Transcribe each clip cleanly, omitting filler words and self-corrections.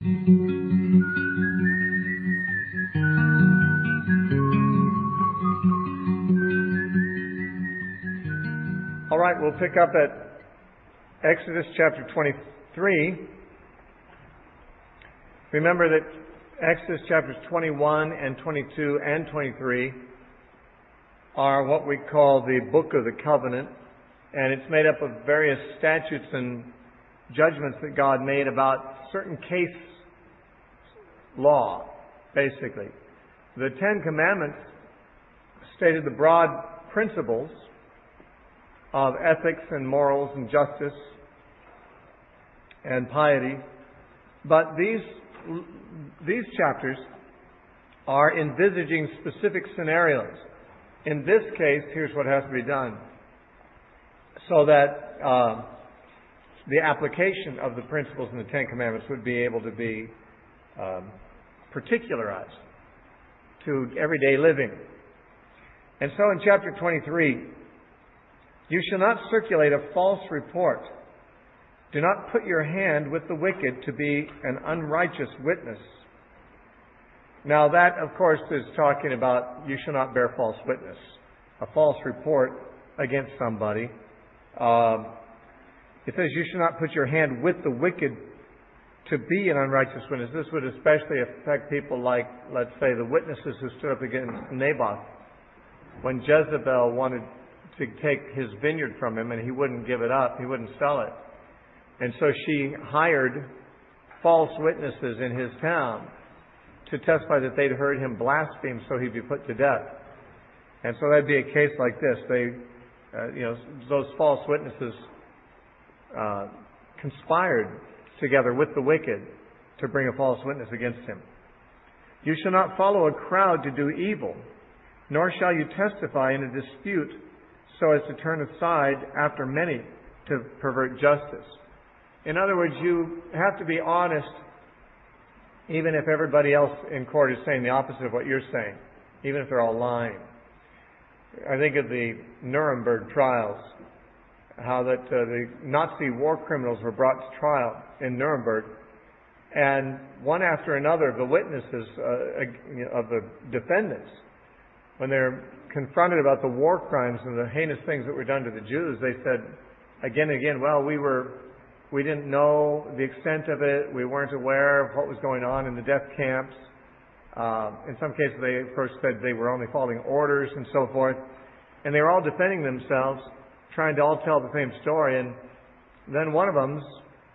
All right, we'll pick up at Exodus chapter 23. Remember that Exodus chapters 21 and 22 and 23 are what we call the Book of the Covenant, and it's made up of various statutes and judgments that God made about certain case law, basically. The Ten Commandments stated the broad principles of ethics and morals and justice and piety, but these chapters are envisaging specific scenarios. In this case, here's what has to be done so that the application of the principles in the Ten Commandments would be able to be particularized to everyday living. And so in chapter 23, you shall not circulate a false report. Do not put your hand with the wicked to be an unrighteous witness. Now that, of course, is talking about you shall not bear false witness. A false report against somebody. It says you shall not put your hand with the wicked to be an unrighteous witness. This would especially affect people like, let's say, the witnesses who stood up against Naboth when Jezebel wanted to take his vineyard from him and he wouldn't give it up, he wouldn't sell it. And so she hired false witnesses in his town to testify that they'd heard him blaspheme so he'd be put to death. And so that'd be a case like this. Those false witnesses conspired together with the wicked to bring a false witness against him. You shall not follow a crowd to do evil, nor shall you testify in a dispute so as to turn aside after many to pervert justice. In other words, you have to be honest even if everybody else in court is saying the opposite of what you're saying, even if they're all lying. I think of the Nuremberg trials, how that the Nazi war criminals were brought to trial in Nuremberg, and one after another of the witnesses of the defendants, when they're confronted about the war crimes and the heinous things that were done to the Jews, they said again and again, well, we didn't know the extent of it. We weren't aware of what was going on in the death camps. In some cases, they, of course, said they were only following orders and so forth. And they were all defending themselves, trying to all tell the same story. And then one of them,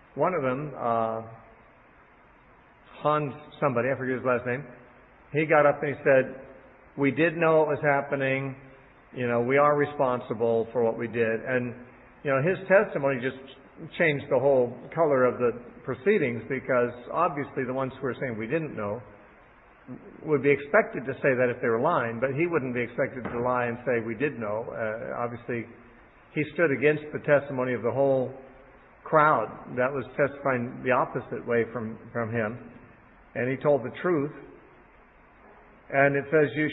Hans somebody, I forget his last name, he got up and he said, we did know it was happening. We are responsible for what we did. And, his testimony just changed the whole color of the proceedings, because obviously the ones who were saying we didn't know would be expected to say that if they were lying, but he wouldn't be expected to lie and say we did know. Obviously, he stood against the testimony of the whole crowd that was testifying the opposite way from him, and he told the truth. And it says you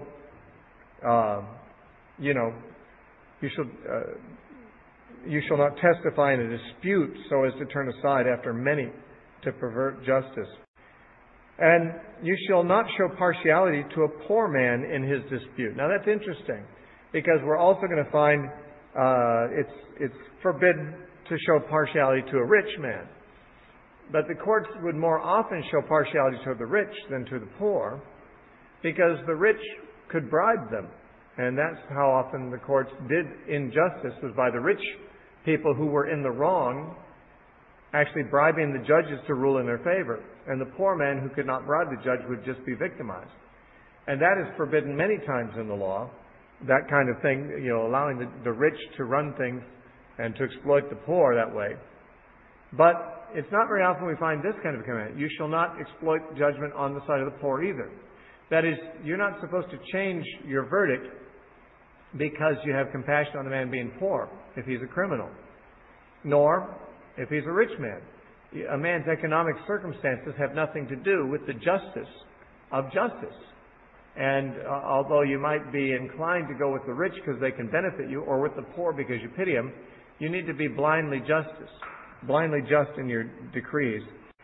shall not testify in a dispute so as to turn aside after many to pervert justice. And you shall not show partiality to a poor man in his dispute. Now that's interesting, because we're also going to find it's forbidden to show partiality to a rich man. But the courts would more often show partiality to the rich than to the poor, because the rich could bribe them. And that's how often the courts did injustice, was by the rich people who were in the wrong actually bribing the judges to rule in their favor. And the poor man who could not bribe the judge would just be victimized. And that is forbidden many times in the law, that kind of thing, allowing the rich to run things and to exploit the poor that way. But it's not very often we find this kind of command. You shall not exploit judgment on the side of the poor either. That is, you're not supposed to change your verdict because you have compassion on the man being poor, if he's a criminal, nor if he's a rich man. A man's economic circumstances have nothing to do with the justice of justice. And although you might be inclined to go with the rich because they can benefit you, or with the poor because you pity them, you need to be blindly just in your decrees.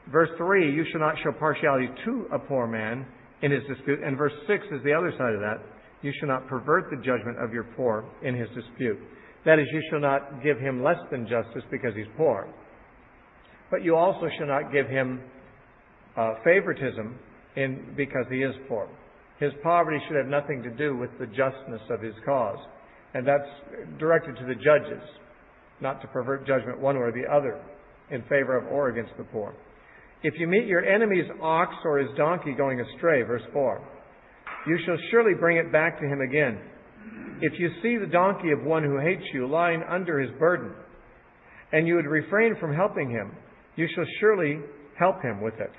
Verse 3, you shall not show partiality to a poor man in his dispute. And verse 6 is the other side of that. You shall not pervert the judgment of your poor in his dispute. That is, you shall not give him less than justice because he's poor. But you also shall not give him favoritism because he is poor. His poverty should have nothing to do with the justness of his cause. And that's directed to the judges, not to pervert judgment one way or the other in favor of or against the poor. If you meet your enemy's ox or his donkey going astray, verse 4, you shall surely bring it back to him again. If you see the donkey of one who hates you lying under his burden, and you would refrain from helping him, you shall surely help him with it.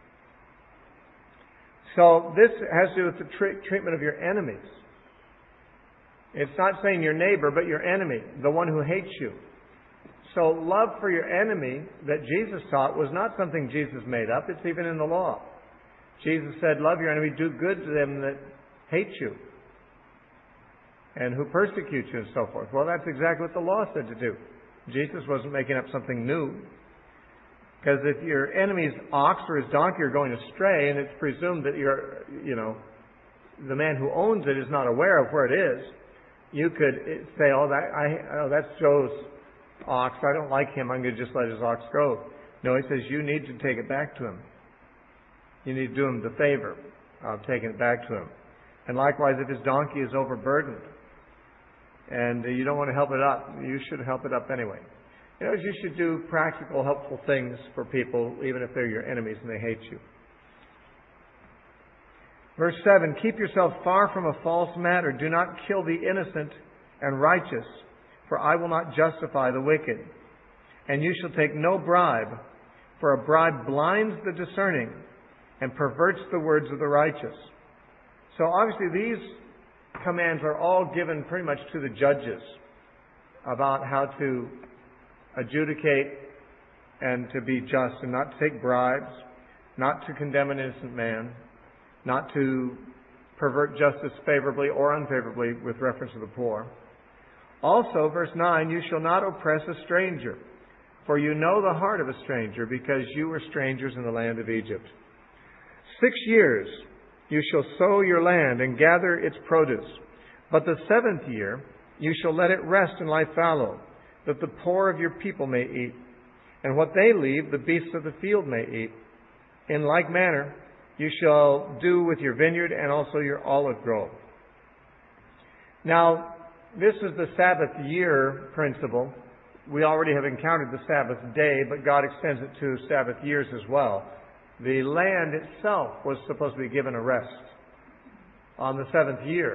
So this has to do with the treatment of your enemies. It's not saying your neighbor, but your enemy, the one who hates you. So love for your enemy that Jesus taught was not something Jesus made up. It's even in the law. Jesus said, love your enemy, do good to them that hate you and who persecute you and so forth. Well, that's exactly what the law said to do. Jesus wasn't making up something new. Because if your enemy's ox or his donkey are going astray and it's presumed that the man who owns it is not aware of where it is, you could say, that's Joe's ox. I don't like him. I'm going to just let his ox go. No, he says you need to take it back to him. You need to do him the favor of taking it back to him. And likewise, if his donkey is overburdened and you don't want to help it up, you should help it up anyway. You should do practical, helpful things for people, even if they're your enemies and they hate you. Verse 7, keep yourself far from a false matter. Do not kill the innocent and righteous, for I will not justify the wicked. And you shall take no bribe, for a bribe blinds the discerning and perverts the words of the righteous. So obviously these commands are all given pretty much to the judges about how to adjudicate and to be just and not to take bribes, not to condemn an innocent man, not to pervert justice favorably or unfavorably with reference to the poor. Also, verse 9, you shall not oppress a stranger, for you know the heart of a stranger, because you were strangers in the land of Egypt. 6 years you shall sow your land and gather its produce, but the 7th year you shall let it rest and lie fallow, that the poor of your people may eat, and what they leave the beasts of the field may eat. In like manner you shall do with your vineyard and also your olive grove. Now, this is the Sabbath year principle. We already have encountered the Sabbath day, but God extends it to Sabbath years as well. The land itself was supposed to be given a rest on the 7th year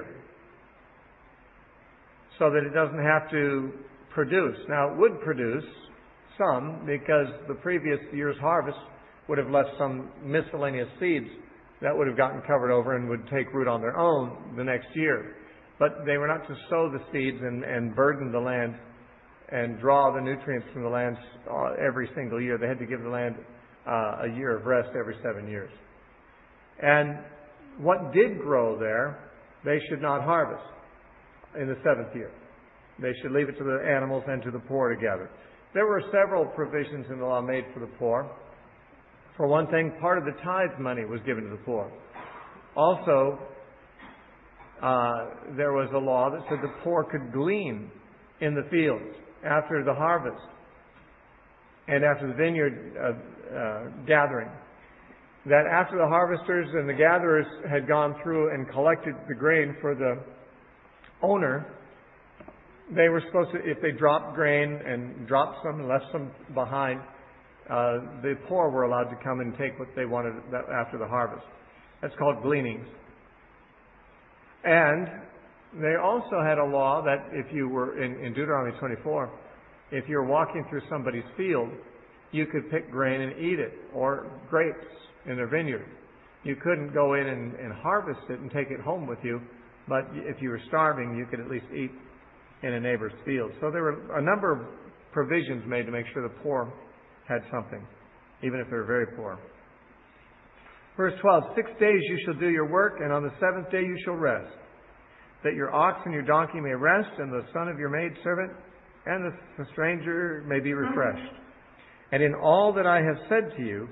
so that it doesn't have to produce. Now, it would produce some because the previous year's harvest would have left some miscellaneous seeds that would have gotten covered over and would take root on their own the next year. But they were not to sow the seeds and burden the land and draw the nutrients from the land every single year. They had to give the land a year of rest every 7 years. And what did grow there, they should not harvest in the 7th year. They should leave it to the animals and to the poor to gather. There were several provisions in the law made for the poor. For one thing, part of the tithe money was given to the poor. Also, there was a law that said the poor could glean in the fields after the harvest and after the vineyard gathering. That after the harvesters and the gatherers had gone through and collected the grain for the owner, they were supposed to, if they dropped grain and dropped some and left some behind, the poor were allowed to come and take what they wanted after the harvest. That's called gleanings. And they also had a law that if you were, in Deuteronomy 24, if you're walking through somebody's field, you could pick grain and eat it, or grapes in their vineyard. You couldn't go in and harvest it and take it home with you, but if you were starving, you could at least eat in a neighbor's field. So there were a number of provisions made to make sure the poor had something, even if they were very poor. Verse 12, 6 days you shall do your work, and on the 7th day you shall rest, that your ox and your donkey may rest, and the son of your maidservant and the stranger may be refreshed. And in all that I have said to you,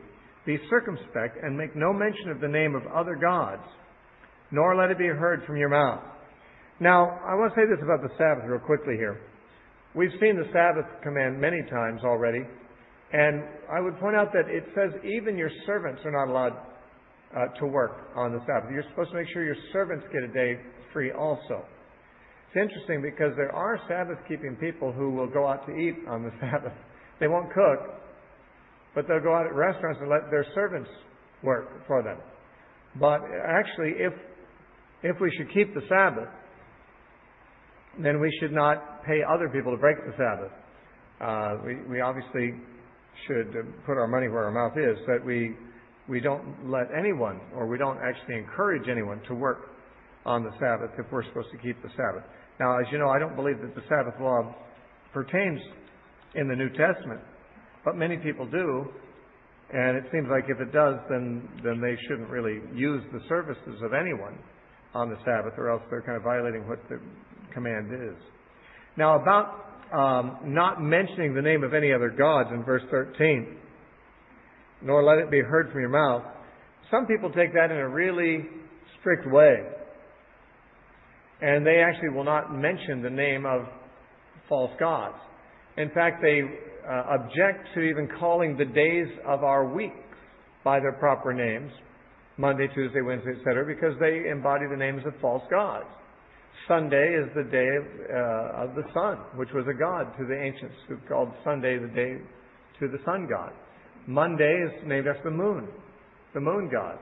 Be circumspect, and make no mention of the name of other gods, nor let it be heard from your mouth. Now, I want to say this about the Sabbath real quickly here. We've seen the Sabbath command many times already, and I would point out that it says even your servants are not allowed to work on the Sabbath. You're supposed to make sure your servants get a day free also. It's interesting because there are Sabbath-keeping people who will go out to eat on the Sabbath. They won't cook, but they'll go out at restaurants and let their servants work for them. But actually, if we should keep the Sabbath, then we should not pay other people to break the Sabbath. We obviously should put our money where our mouth is, that we don't let anyone, or we don't actually encourage anyone to work on the Sabbath if we're supposed to keep the Sabbath. Now, as you know, I don't believe that the Sabbath law pertains in the New Testament, but many people do, and it seems like if it does, then they shouldn't really use the services of anyone on the Sabbath, or else they're kind of violating what the command is. Now, about not mentioning the name of any other gods in verse 13, nor let it be heard from your mouth, some people take that in a really strict way. And they actually will not mention the name of false gods. In fact, they object to even calling the days of our weeks by their proper names, Monday, Tuesday, Wednesday, etc., because they embody the names of false gods. Sunday is the day of the sun, which was a god to the ancients, who called Sunday the day to the sun god. Monday is named after the moon god.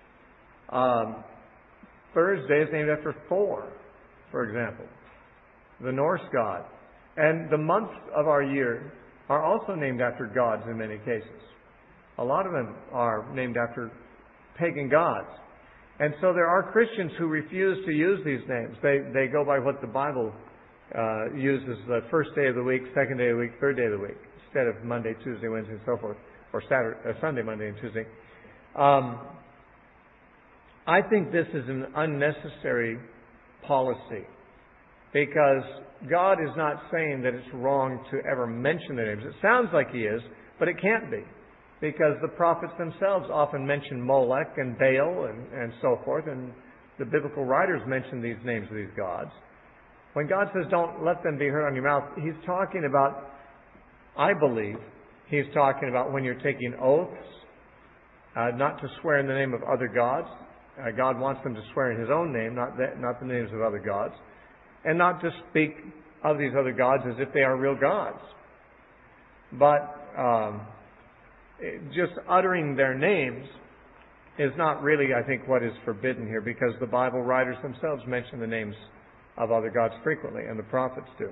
Thursday is named after Thor, for example, the Norse god. And the months of our year are also named after gods in many cases. A lot of them are named after pagan gods. And so there are Christians who refuse to use these names. They go by what the Bible uses, the first day of the week, second day of the week, third day of the week, instead of Monday, Tuesday, Wednesday, and so forth, or Sunday, Monday, and Tuesday. I think this is an unnecessary policy, because God is not saying that it's wrong to ever mention their names. It sounds like He is, but it can't be, because the prophets themselves often mention Molech and Baal and so forth, and the biblical writers mention these names of these gods. When God says don't let them be heard on your mouth, He's talking about, I believe, He's talking about when you're taking oaths, not to swear in the name of other gods. God wants them to swear in His own name, not the names of other gods, and not to speak of these other gods as if they are real gods. But just uttering their names is not really, I think, what is forbidden here, because the Bible writers themselves mention the names of other gods frequently, and the prophets do.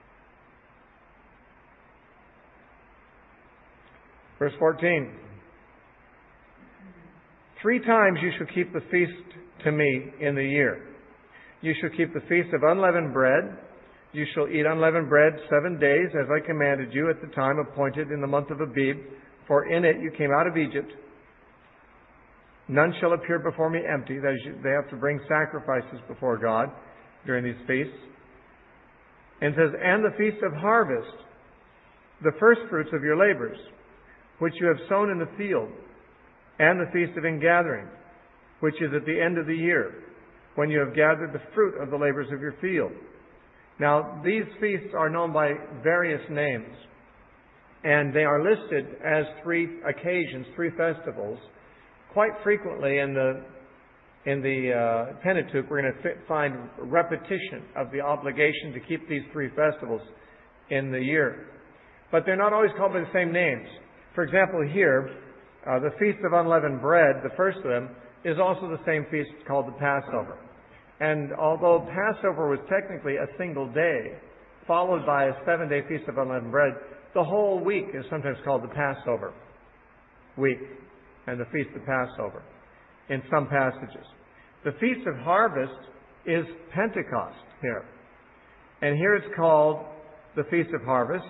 Verse 14. 3 times you shall keep the feast to me in the year. You shall keep the feast of unleavened bread. You shall eat unleavened bread 7 days, as I commanded you at the time appointed in the month of Abib, for in it you came out of Egypt. None shall appear before me empty. That is, they have to bring sacrifices before God during these feasts. And it says, and the feast of harvest, the first fruits of your labors, which you have sown in the field, and the feast of ingathering, which is at the end of the year, when you have gathered the fruit of the labors of your field. Now, these feasts are known by various names, and they are listed as 3 occasions, 3 festivals. Quite frequently in the Pentateuch, we're going to find repetition of the obligation to keep these 3 festivals in the year. But they're not always called by the same names. For example, here, the Feast of Unleavened Bread, the first of them, is also the same feast called the Passover. And although Passover was technically a single day, followed by a 7-day Feast of Unleavened Bread, the whole week is sometimes called the Passover week and the Feast of Passover in some passages. The Feast of Harvest is Pentecost here. And here it's called the Feast of Harvest,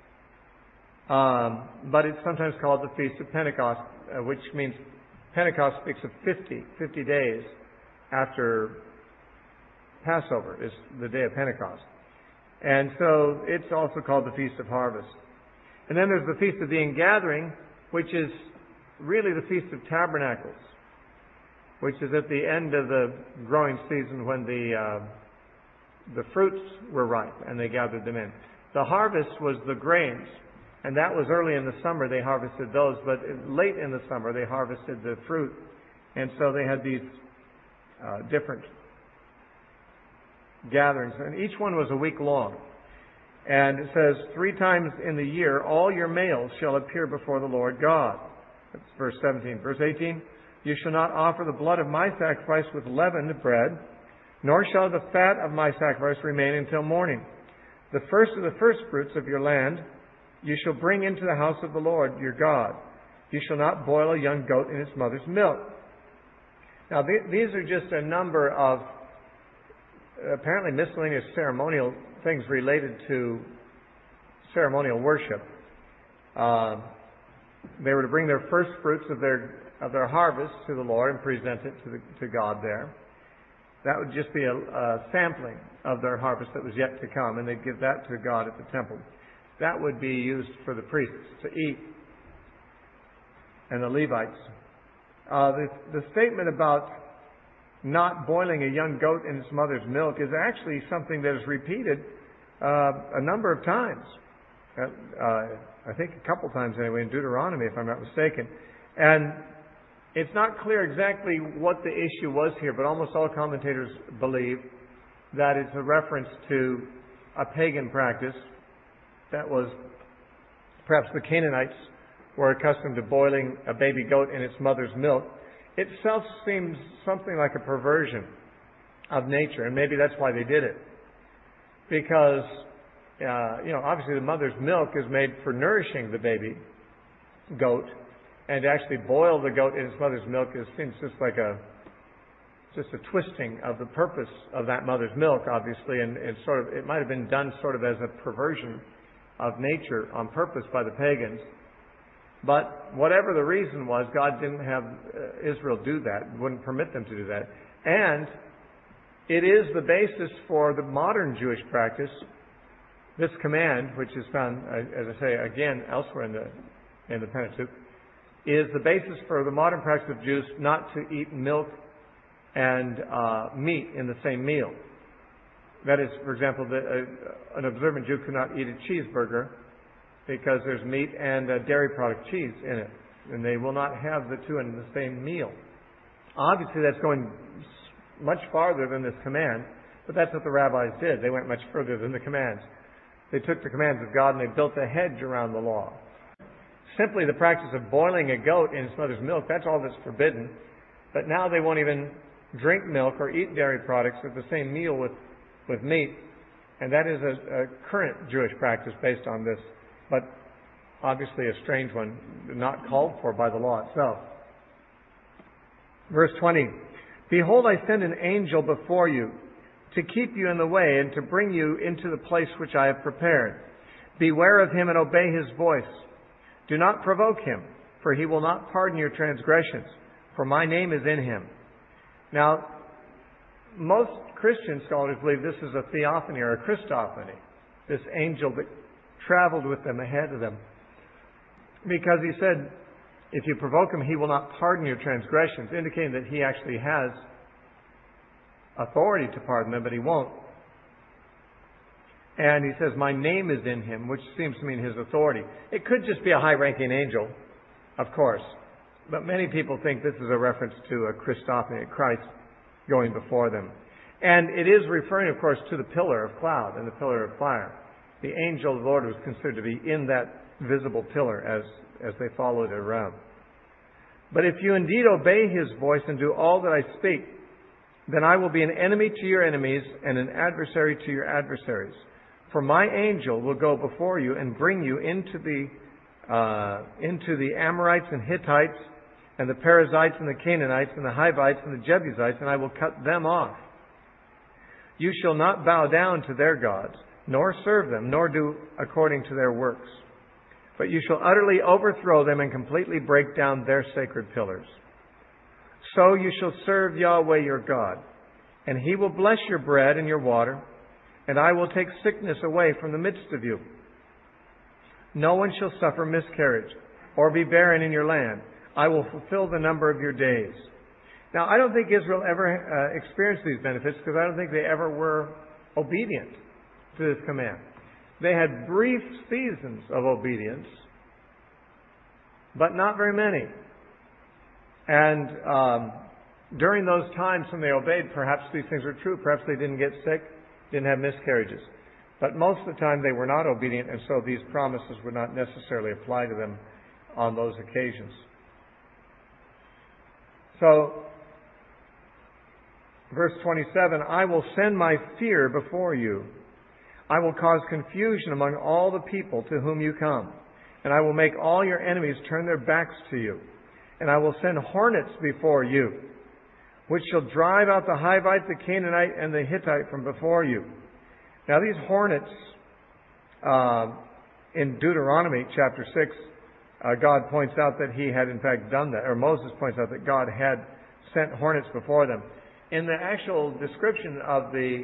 but it's sometimes called the Feast of Pentecost, which means Pentecost speaks of 50 days after Passover is the day of Pentecost. And so it's also called the Feast of Harvest. And then there's the Feast of the Ingathering, which is really the Feast of Tabernacles, which is at the end of the growing season when the fruits were ripe and they gathered them in. The harvest was the grains, and that was early in the summer they harvested those, but late in the summer they harvested the fruit. And so they had these different gatherings, and each one was a week long. And it says, 3 times in the year all your males shall appear before the Lord God. That's verse 17. Verse 18, you shall not offer the blood of my sacrifice with leavened bread, nor shall the fat of my sacrifice remain until morning. The first of the firstfruits of your land you shall bring into the house of the Lord your God. You shall not boil a young goat in its mother's milk. Now, these are just a number of apparently miscellaneous ceremonial things related to ceremonial worship. They were to bring their first fruits of their harvest to the Lord and present it to God there. That would just be a sampling of their harvest that was yet to come, and they'd give that to God at the temple. That would be used for the priests to eat, and the Levites. The statement about not boiling a young goat in its mother's milk is actually something that is repeated a number of times. I think a couple times anyway in Deuteronomy, if I'm not mistaken. And it's not clear exactly what the issue was here, but almost all commentators believe that it's a reference to a pagan practice that was perhaps the Canaanites were accustomed to boiling a baby goat in its mother's milk. Itself seems something like a perversion of nature, and maybe that's why they did it. Because, obviously the mother's milk is made for nourishing the baby goat, and to actually boil the goat in its mother's milk seems just like a twisting of the purpose of that mother's milk, obviously, and it might have been done sort of as a perversion of nature on purpose by the pagans. But whatever the reason was, God didn't have Israel do that, wouldn't permit them to do that. And it is the basis for the modern Jewish practice. This command, which is found, as I say, again elsewhere in the Pentateuch, is the basis for the modern practice of Jews not to eat milk and meat in the same meal. That is, for example, an observant Jew could not eat a cheeseburger because there's meat and dairy product cheese in it, and they will not have the two in the same meal. Obviously, that's going much farther than this command, but that's what the rabbis did. They went much further than the commands. They took the commands of God and they built a hedge around the law. Simply the practice of boiling a goat in its mother's milk, that's all that's forbidden. But now they won't even drink milk or eat dairy products at the same meal with meat. And that is a current Jewish practice based on this, but obviously a strange one, not called for by the law itself. Verse 20, behold, I send an angel before you to keep you in the way and to bring you into the place which I have prepared. Beware of him and obey his voice. Do not provoke him, for he will not pardon your transgressions, for my name is in him. Now, most Christian scholars believe this is a theophany or a Christophany, this angel that traveled with them ahead of them. Because he said, if you provoke him, he will not pardon your transgressions, indicating that he actually has authority to pardon them, but he won't. And he says, my name is in him, which seems to mean his authority. It could just be a high-ranking angel, of course. But many people think this is a reference to a Christophany, Christ going before them. And it is referring, of course, to the pillar of cloud and the pillar of fire. The angel of the Lord was considered to be in that visible pillar as they followed it around. But if you indeed obey his voice and do all that I speak, then I will be an enemy to your enemies and an adversary to your adversaries. For my angel will go before you and bring you into the Amorites and Hittites and the Perizzites and the Canaanites and the Hivites and the Jebusites, and I will cut them off. You shall not bow down to their gods, nor serve them, nor do according to their works. But you shall utterly overthrow them and completely break down their sacred pillars. So you shall serve Yahweh your God, and he will bless your bread and your water, and I will take sickness away from the midst of you. No one shall suffer miscarriage, or be barren in your land, I will fulfill the number of your days. Now, I don't think Israel ever experienced these benefits because I don't think they ever were obedient to this command. They had brief seasons of obedience, but not very many. And during those times when they obeyed, perhaps these things were true. Perhaps they didn't get sick, didn't have miscarriages. But most of the time they were not obedient, and so these promises would not necessarily apply to them on those occasions. So, verse 27, I will send my fear before you. I will cause confusion among all the people to whom you come. And I will make all your enemies turn their backs to you. And I will send hornets before you, which shall drive out the Hivite, the Canaanite, and the Hittite from before you. Now these hornets, in Deuteronomy chapter 6, God points out that he had in fact done that, or Moses points out that God had sent hornets before them. In the actual description of it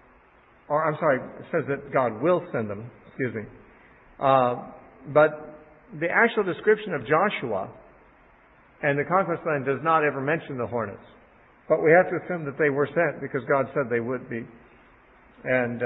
says that God will send them, but the actual description of Joshua and the conquest land does not ever mention the hornets. But we have to assume that they were sent because God said they would be. And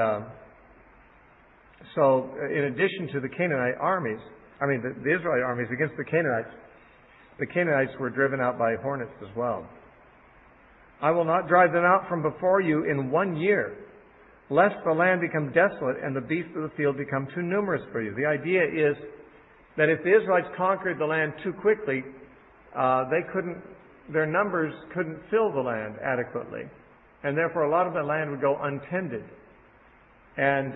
so in addition to the Canaanite armies, the Israelite armies against the Canaanites were driven out by hornets as well. I will not drive them out from before you in 1 year, lest the land become desolate and the beasts of the field become too numerous for you. The idea is that if the Israelites conquered the land too quickly, their numbers couldn't fill the land adequately. And therefore a lot of the land would go untended. And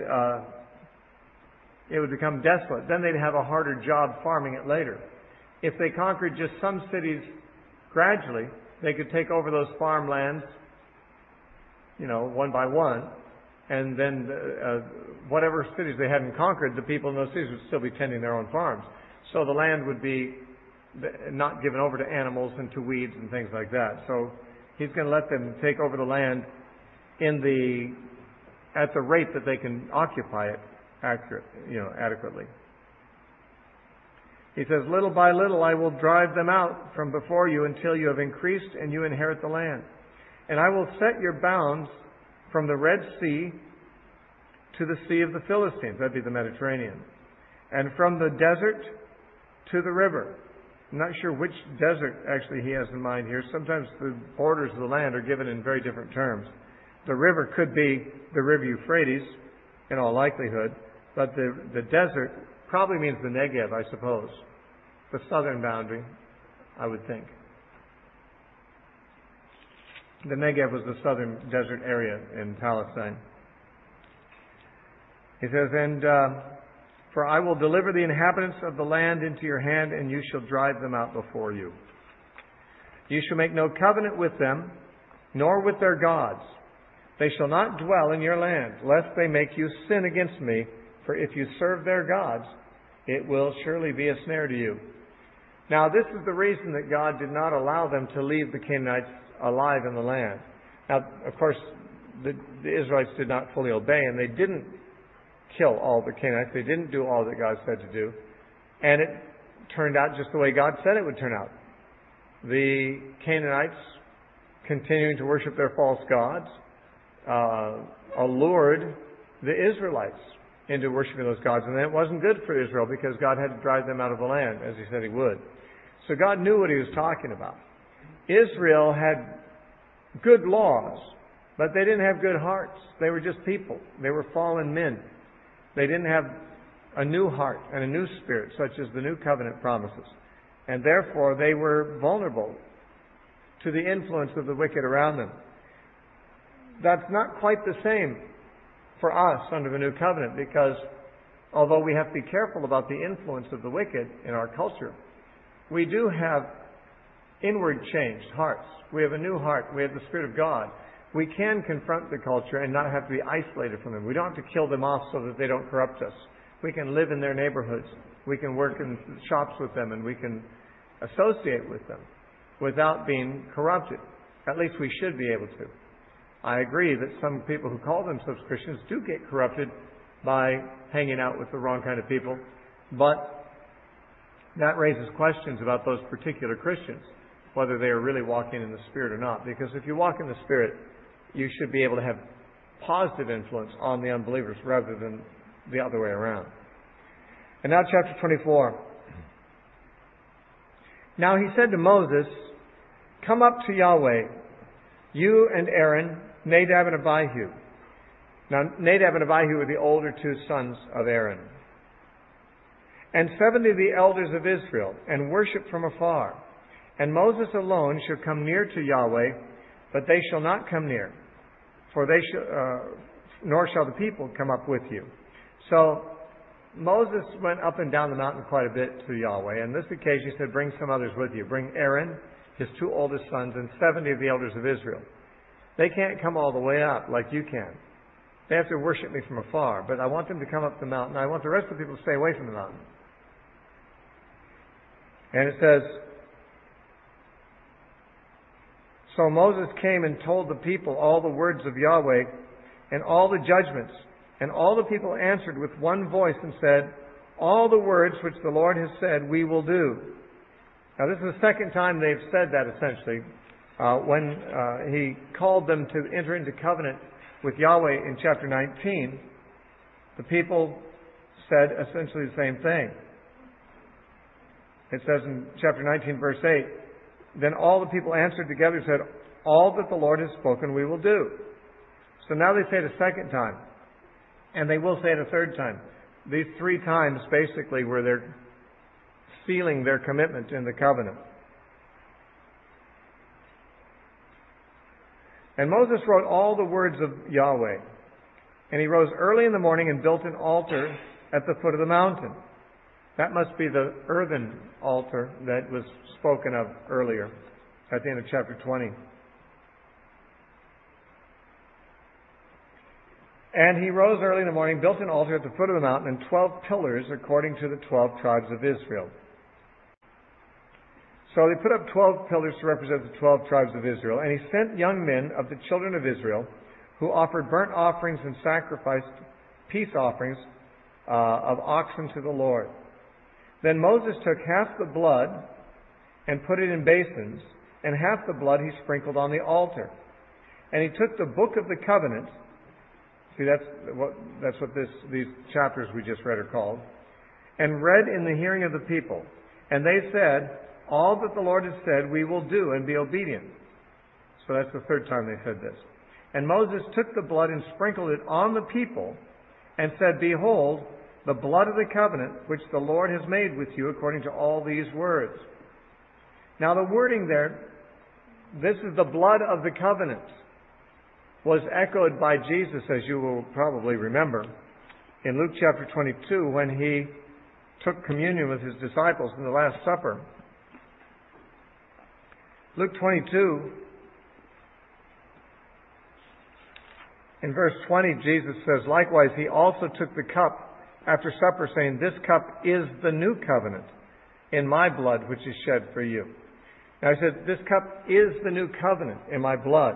it would become desolate. Then they'd have a harder job farming it later. If they conquered just some cities gradually, they could take over those farmlands, one by one. And then whatever cities they hadn't conquered, the people in those cities would still be tending their own farms. So the land would be not given over to animals and to weeds and things like that. So he's going to let them take over the land at the rate that they can occupy it adequately. He says, little by little I will drive them out from before you until you have increased and you inherit the land. And I will set your bounds from the Red Sea to the Sea of the Philistines. That'd be the Mediterranean. And from the desert to the river. I'm not sure which desert actually he has in mind here. Sometimes the borders of the land are given in very different terms. The river could be the River Euphrates, in all likelihood, but the desert probably means the Negev, I suppose. The southern boundary, I would think. The Negev was the southern desert area in Palestine. He says, for I will deliver the inhabitants of the land into your hand, and you shall drive them out before you. You shall make no covenant with them, nor with their gods. They shall not dwell in your land, lest they make you sin against me. For if you serve their gods, it will surely be a snare to you. Now, this is the reason that God did not allow them to leave the Canaanites alive in the land. Now, of course, the Israelites did not fully obey, and they didn't kill all the Canaanites. They didn't do all that God said to do. And it turned out just the way God said it would turn out. The Canaanites, continuing to worship their false gods, allured the Israelites into worshiping those gods. And then it wasn't good for Israel because God had to drive them out of the land, as He said He would. So God knew what He was talking about. Israel had good laws, but they didn't have good hearts. They were just people. They were fallen men. They didn't have a new heart and a new spirit, such as the new covenant promises. And therefore, they were vulnerable to the influence of the wicked around them. That's not quite the same for us under the new covenant, because although we have to be careful about the influence of the wicked in our culture, we do have inward changed hearts. We have a new heart. We have the Spirit of God. We can confront the culture and not have to be isolated from them. We don't have to kill them off so that they don't corrupt us. We can live in their neighborhoods. We can work in shops with them, and we can associate with them without being corrupted. At least we should be able to. I agree that some people who call themselves Christians do get corrupted by hanging out with the wrong kind of people, but that raises questions about those particular Christians, whether they are really walking in the Spirit or not. Because if you walk in the Spirit, you should be able to have positive influence on the unbelievers rather than the other way around. And now chapter 24. Now he said to Moses, "Come up to Yahweh, you and Aaron, Nadab and Abihu." Now Nadab and Abihu were the older two sons of Aaron. "And 70 of the elders of Israel, and worship from afar. And Moses alone shall come near to Yahweh, but they shall not come near, for they nor shall the people come up with you." So Moses went up and down the mountain quite a bit to Yahweh. And this occasion he said, "Bring some others with you. Bring Aaron, his 2 oldest sons, and 70 of the elders of Israel. They can't come all the way up like you can. They have to worship me from afar. But I want them to come up the mountain. I want the rest of the people to stay away from the mountain." And it says, "So Moses came and told the people all the words of Yahweh and all the judgments. And all the people answered with one voice and said, 'All the words which the Lord has said, we will do.'" Now this is the second time they've said that essentially. When he called them to enter into covenant with Yahweh in chapter 19, the people said essentially the same thing. It says in chapter 19, verse 8, "Then all the people answered together and said, 'All that the Lord has spoken, we will do.'" So now they say it a second time. And they will say it a third time. These 3 times basically where they're sealing their commitment in the covenant. "And Moses wrote all the words of Yahweh. And he rose early in the morning and built an altar at the foot of the mountain." That must be the earthen altar that was spoken of earlier at the end of chapter 20. "And he rose early in the morning, built an altar at the foot of the mountain, and 12 pillars according to the 12 tribes of Israel." So they put up 12 pillars to represent the 12 tribes of Israel. "And he sent young men of the children of Israel, who offered burnt offerings and sacrificed peace offerings of oxen to the Lord. Then Moses took half the blood and put it in basins, and half the blood he sprinkled on the altar. And he took the book of the covenant." See, that's what these chapters we just read are called. "And read in the hearing of the people. And they said, 'All that the Lord has said we will do and be obedient.'" So that's the third time they said this. "And Moses took the blood and sprinkled it on the people and said, 'Behold, the blood of the covenant which the Lord has made with you according to all these words.'" Now the wording there, "This is the blood of the covenant," was echoed by Jesus, as you will probably remember, in Luke chapter 22 when he took communion with his disciples in the Last Supper. Luke 22, in verse 20, Jesus says, "Likewise, he also took the cup after supper, saying, 'This cup is the new covenant in my blood, which is shed for you.'" Now he said, "This cup is the new covenant in my blood."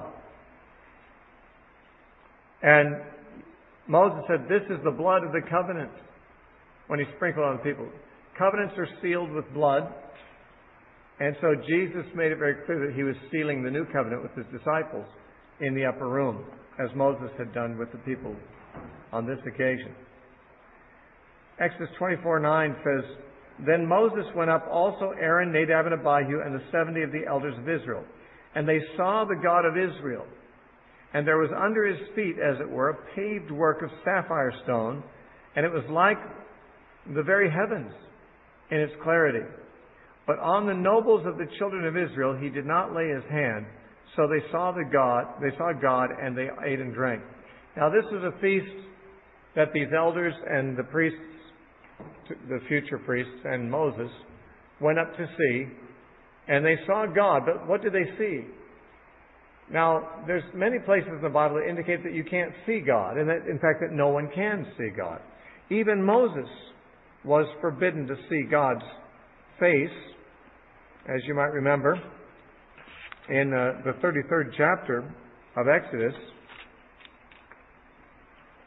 And Moses said, "This is the blood of the covenant," when he sprinkled on the people. Covenants are sealed with blood. And so Jesus made it very clear that he was sealing the new covenant with his disciples in the upper room, as Moses had done with the people on this occasion. Exodus 24:9 says, "Then Moses went up, also Aaron, Nadab, and Abihu, and the 70 of the elders of Israel. And they saw the God of Israel. And there was under his feet, as it were, a paved work of sapphire stone, and it was like the very heavens in its clarity. But on the nobles of the children of Israel he did not lay his hand. So they saw God, and they ate and drank." Now this was a feast that these elders and the priests, the future priests, and Moses went up to see, and they saw God. But what did they see? Now, there's many places in the Bible that indicate that you can't see God, and that, in fact, that no one can see God. Even Moses was forbidden to see God's face, as you might remember, in the 33rd chapter of Exodus.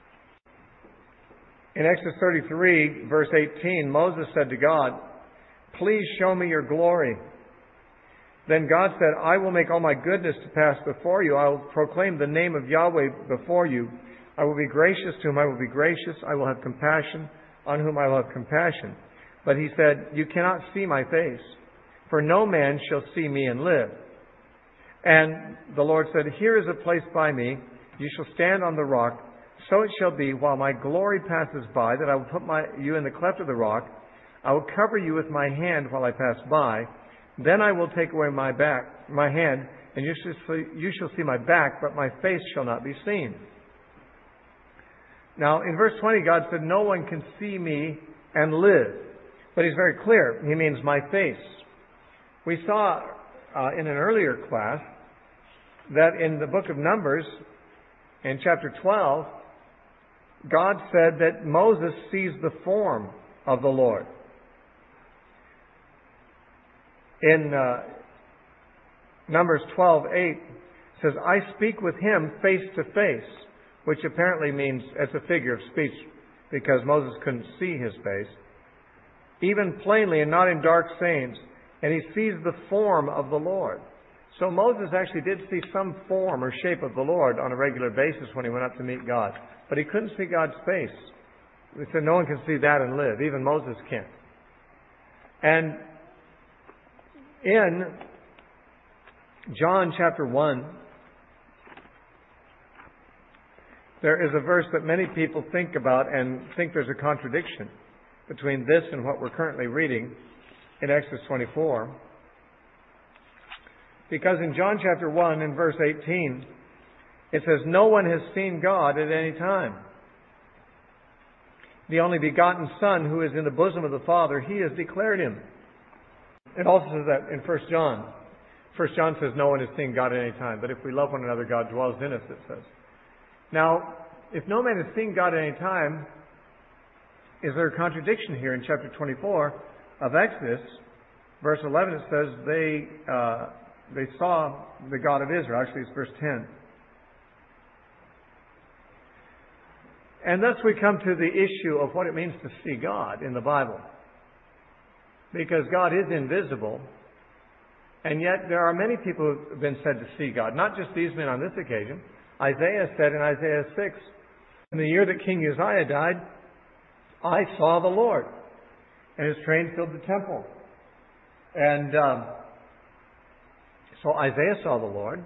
In Exodus 33, verse 18, Moses said to God, please show me your glory. Then God said, I will make all my goodness to pass before you. I will proclaim the name of Yahweh before you. I will be gracious to whom I will be gracious. I will have compassion on whom I will have compassion. But he said, you cannot see my face, for no man shall see me and live. And the Lord said, here is a place by me. You shall stand on the rock. So it shall be, while my glory passes by, that I will put you in the cleft of the rock. I will cover you with my hand while I pass by. Then I will take away my hand, and you shall see my back, but my face shall not be seen. Now, in verse 20, God said, no one can see me and live. But he's very clear. He means my face. We saw in an earlier class that in the book of Numbers, in chapter 12, God said that Moses sees the form of the Lord. In Numbers 12:8 says, I speak with him face to face, which apparently means as a figure of speech because Moses couldn't see his face, even plainly and not in dark sayings, and he sees the form of the Lord. So Moses actually did see some form or shape of the Lord on a regular basis when he went up to meet God, but he couldn't see God's face. He said no one can see that and live. Even Moses can't. And in John chapter 1, there is a verse that many people think about and think there's a contradiction between this and what we're currently reading in Exodus 24. Because in John chapter 1 and verse 18, it says, no one has seen God at any time. The only begotten Son who is in the bosom of the Father, He has declared Him. It also says that in 1 John. 1 John says no one has seen God at any time, but if we love one another, God dwells in us, it says. Now, if no man has seen God at any time, is there a contradiction here in chapter 24 of Exodus? Verse 11, it says they saw the God of Israel. Actually, it's verse 10. And thus we come to the issue of what it means to see God in the Bible. Because God is invisible, and yet there are many people who have been said to see God. Not just these men on this occasion. Isaiah said in Isaiah 6, in the year that King Uzziah died, I saw the Lord, and His train filled the temple. And so Isaiah saw the Lord,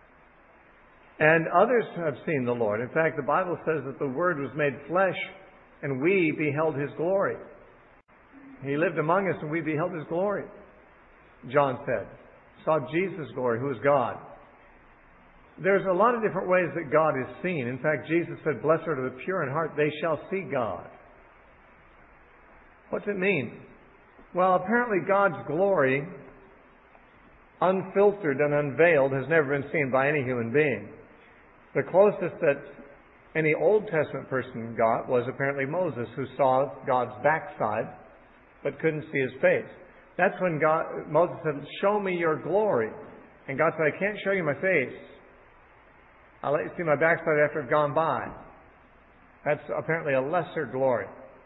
and others have seen the Lord. In fact, the Bible says that the Word was made flesh, and we beheld His glory. He lived among us, and we beheld His glory, John said. Saw Jesus' glory, who is God. There's a lot of different ways that God is seen. In fact, Jesus said, blessed are the pure in heart, they shall see God. What's it mean? Well, apparently God's glory, unfiltered and unveiled, has never been seen by any human being. The closest that any Old Testament person got was apparently Moses, who saw God's backside, but couldn't see His face. That's when Moses said, show me your glory. And God said, I can't show you my face. I'll let you see my backside after I've gone by. That's apparently a lesser glory.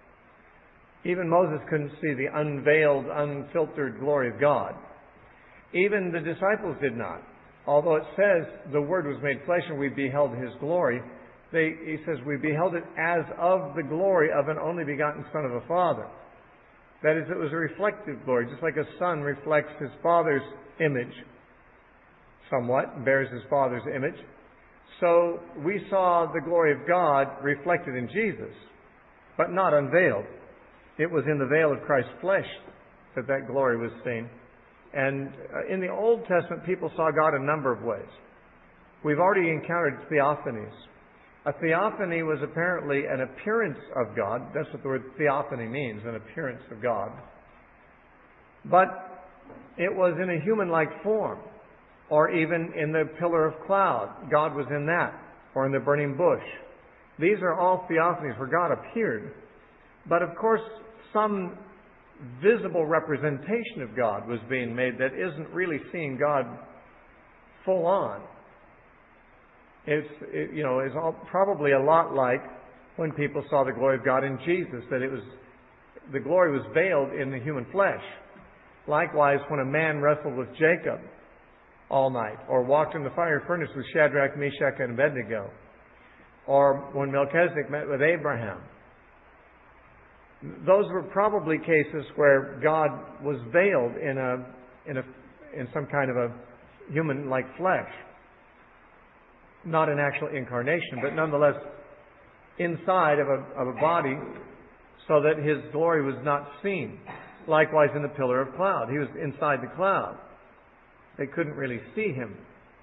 Even Moses couldn't see the unveiled, unfiltered glory of God. Even the disciples did not. Although it says the Word was made flesh and we beheld His glory, he says we beheld it as of the glory of an only begotten Son of the Father. That is, it was a reflective glory, just like a son reflects his father's image somewhat, bears his father's image. So we saw the glory of God reflected in Jesus, but not unveiled. It was in the veil of Christ's flesh that glory was seen. And in the Old Testament, people saw God a number of ways. We've already encountered theophanies. A theophany was apparently an appearance of God. That's what the word theophany means, an appearance of God. But it was in a human-like form, or even in the pillar of cloud. God was in that, or in the burning bush. These are all theophanies where God appeared. But of course, some visible representation of God was being made that isn't really seeing God full on. It's probably a lot like when people saw the glory of God in Jesus, that the glory was veiled in the human flesh. Likewise, when a man wrestled with Jacob all night, or walked in the fire furnace with Shadrach, Meshach, and Abednego, or when Melchizedek met with Abraham. Those were probably cases where God was veiled in some kind of a human-like flesh. Not an actual incarnation, but nonetheless inside of a body so that His glory was not seen. Likewise in the pillar of cloud. He was inside the cloud. They couldn't really see Him.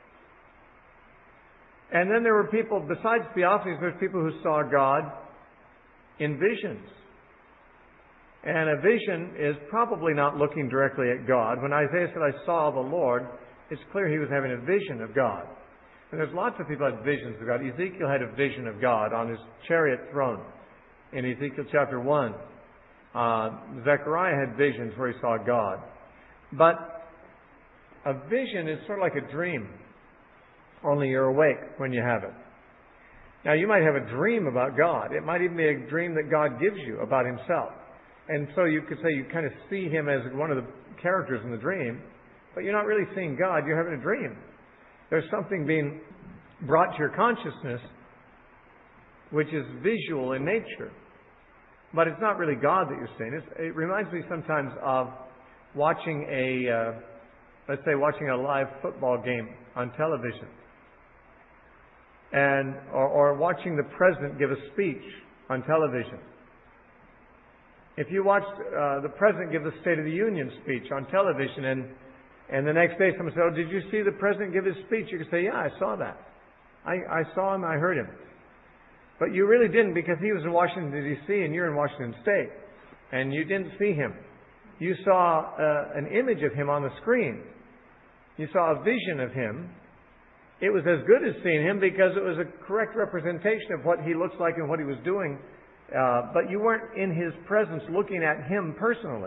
And then there were people, besides theophanies, there's people who saw God in visions. And a vision is probably not looking directly at God. When Isaiah said, I saw the Lord, it's clear he was having a vision of God. And there's lots of people who had visions of God. Ezekiel had a vision of God on his chariot throne in Ezekiel chapter 1. Zechariah had visions where he saw God. But a vision is sort of like a dream, only you're awake when you have it. Now, you might have a dream about God. It might even be a dream that God gives you about Himself. And so you could say you kind of see Him as one of the characters in the dream, but you're not really seeing God, you're having a dream. There's something being brought to your consciousness which is visual in nature. But it's not really God that you're seeing. It reminds me sometimes of watching watching a live football game on television. Or watching the president give a speech on television. If you watched the president give the State of the Union speech on television and the next day someone said, oh, did you see the president give his speech? You could say, yeah, I saw that. I saw him, I heard him. But you really didn't, because he was in Washington, D.C. and you're in Washington State. And you didn't see him. You saw an image of him on the screen. You saw a vision of him. It was as good as seeing him because it was a correct representation of what he looks like and what he was doing. But you weren't in his presence looking at him personally.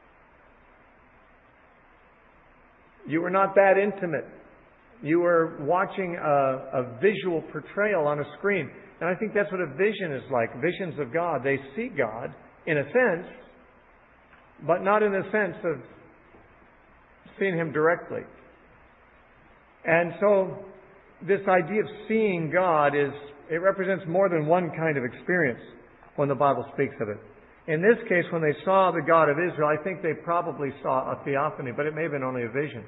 You were not that intimate. You were watching a visual portrayal on a screen. And I think that's what a vision is like. Visions of God. They see God, in a sense, but not in the sense of seeing Him directly. And so, this idea of seeing God it represents more than one kind of experience when the Bible speaks of it. In this case, when they saw the God of Israel, I think they probably saw a theophany, but it may have been only a vision.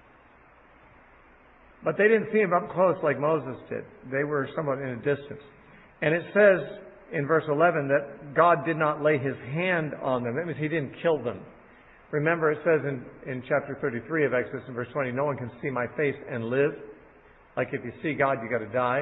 But they didn't see Him up close like Moses did. They were somewhat in a distance. And it says in verse 11 that God did not lay His hand on them. That means He didn't kill them. Remember, it says in chapter 33 of Exodus in verse 20, no one can see my face and live. Like if you see God, you got to die.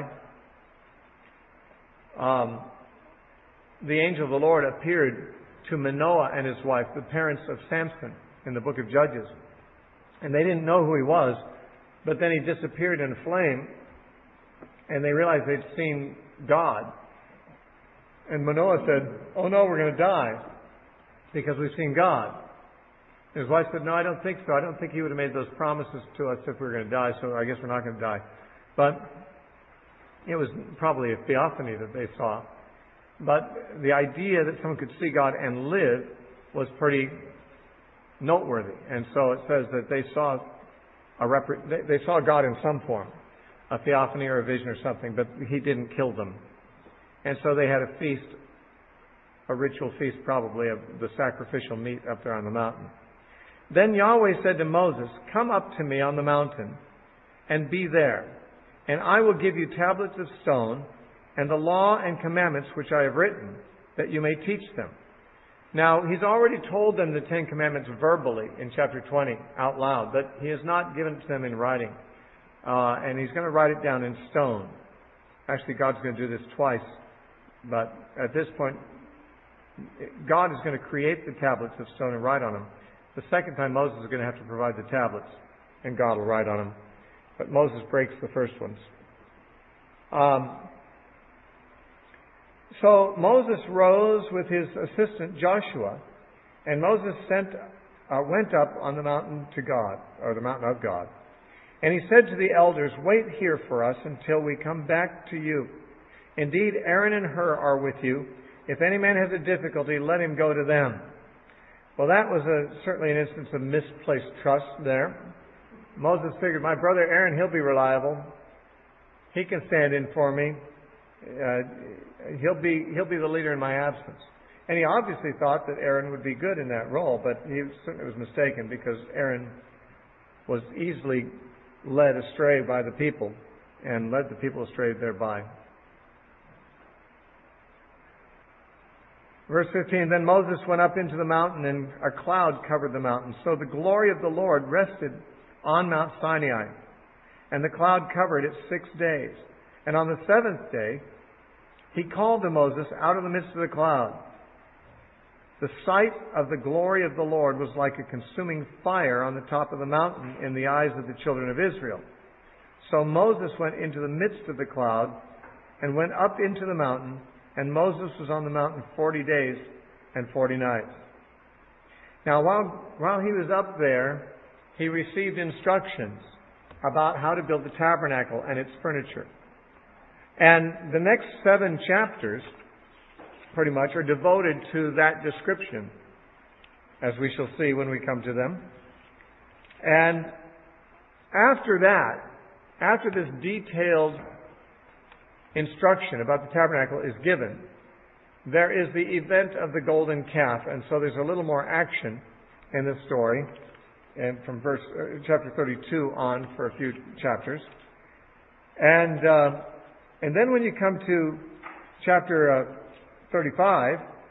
The angel of the Lord appeared to Manoah and his wife, the parents of Samson, in the book of Judges. And they didn't know who he was, but then he disappeared in a flame, and they realized they'd seen God. And Manoah said, oh no, we're going to die because we've seen God. And his wife said, no, I don't think so. I don't think He would have made those promises to us if we were going to die, so I guess we're not going to die. But it was probably a theophany that they saw. But the idea that someone could see God and live was pretty noteworthy. And so it says that they saw they saw God in some form, a theophany or a vision or something, but He didn't kill them. And so they had a feast, a ritual feast probably, of the sacrificial meat up there on the mountain. Then Yahweh said to Moses, come up to me on the mountain and be there, and I will give you tablets of stone and the law and commandments which I have written, that you may teach them. Now, He's already told them the Ten Commandments verbally in chapter 20 out loud, but He has not given it to them in writing. And He's going to write it down in stone. Actually, God's going to do this twice. But at this point, God is going to create the tablets of stone and write on them. The second time, Moses is going to have to provide the tablets, and God will write on them. But Moses breaks the first ones. So Moses rose with his assistant Joshua, and Moses went up on the mountain to God, or the mountain of God. And he said to the elders, wait here for us until we come back to you. Indeed, Aaron and Hur are with you. If any man has a difficulty, let him go to them. Well, that was certainly an instance of misplaced trust there. Moses figured, my brother Aaron, he'll be reliable. He can stand in for me. He'll be the leader in my absence. And he obviously thought that Aaron would be good in that role, but he certainly was mistaken because Aaron was easily led astray by the people and led the people astray thereby. Verse 15, then Moses went up into the mountain and a cloud covered the mountain. So the glory of the Lord rested on Mount Sinai, and the cloud covered it 6 days. And on the seventh day, he called to Moses out of the midst of the cloud. The sight of the glory of the Lord was like a consuming fire on the top of the mountain in the eyes of the children of Israel. So Moses went into the midst of the cloud and went up into the mountain, and Moses was on the mountain 40 days and 40 nights. Now, while he was up there, he received instructions about how to build the tabernacle and its furniture. And the next 7 chapters, pretty much, are devoted to that description, as we shall see when we come to them. And after that, after this detailed instruction about the tabernacle is given, there is the event of the golden calf. And so there's a little more action in this story, and from chapter 32 on for a few chapters. And then when you come to chapter 35,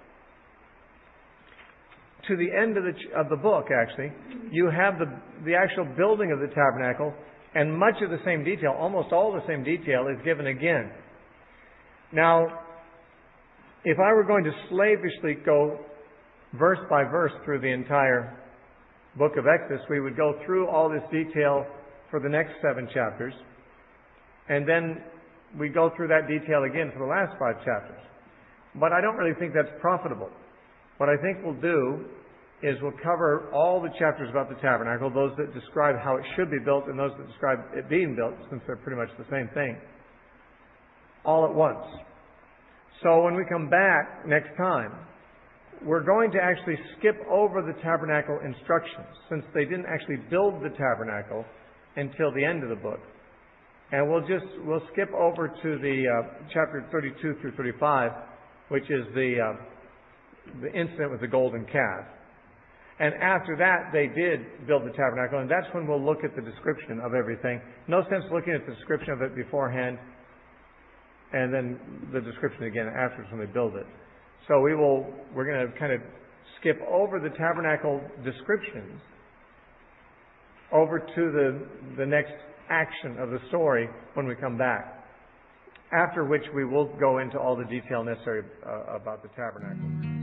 to the end of the book, actually, you have the actual building of the tabernacle, and much of the same detail, almost all the same detail, is given again. Now, if I were going to slavishly go verse by verse through the entire book of Exodus, we would go through all this detail for the next 7 chapters, and then we go through that detail again for the last 5 chapters. But I don't really think that's profitable. What I think we'll do is we'll cover all the chapters about the tabernacle, those that describe how it should be built and those that describe it being built, since they're pretty much the same thing, all at once. So when we come back next time, we're going to actually skip over the tabernacle instructions, since they didn't actually build the tabernacle until the end of the book. And we'll skip over to the chapter 32 through 35, which is the incident with the golden calf. And after that, they did build the tabernacle, and that's when we'll look at the description of everything. No sense looking at the description of it beforehand, and then the description again afterwards when they build it. So we're going to kind of skip over the tabernacle descriptions over to the next action of the story when we come back. After which we will go into all the detail necessary about the tabernacle.